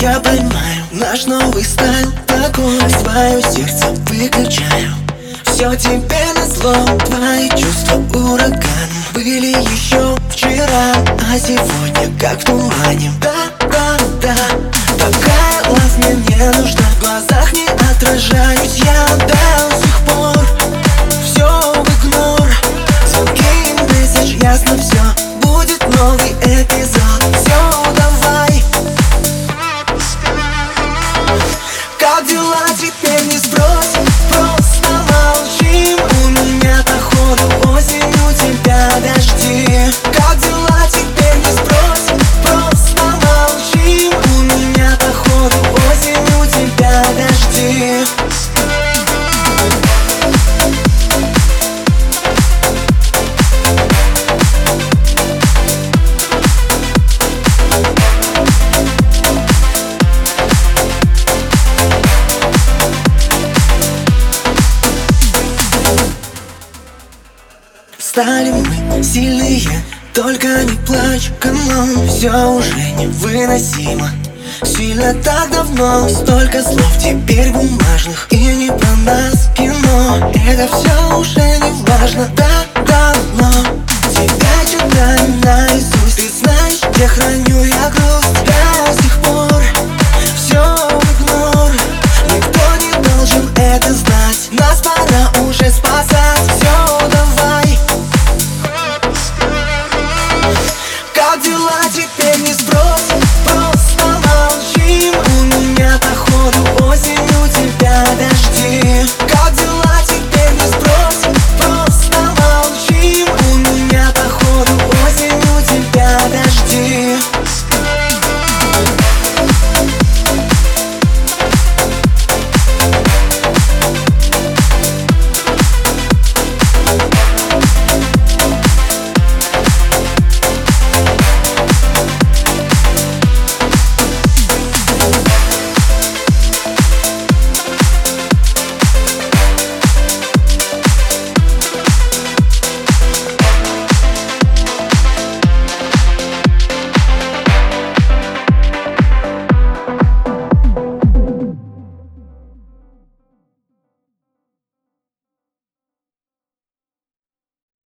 я поймаю наш новый стайл такой. Свое сердце выключаю, все тебе назло. Твои чувства ураганом были еще вчера, а сегодня как в тумане. Да, такая лав мне не нужна. В глазах не отражаюсь я до сих пор. Все в игнор, звонки и месседж, ясно все. Будет новый эпизод, все, давай. Как дела, теперь не спросим, просто молчим. У меня походу осень, у тебя дожди. Как дела, теперь не спросим, просто молчим. У меня походу осень, у тебя дожди. Стали мы сильные, только не плачь, камон. Все уже невыносимо, сильно так давно. Столько слов теперь бумажных, и не про нас кино. Это все уже не важно, так давно. Тебя читаю наизусть, ты знаешь, где храню я грусть. До сих пор все в игнор, никто не должен это знать. Нас пора уже спасать, все, давай. Как дела, теперь не спросим,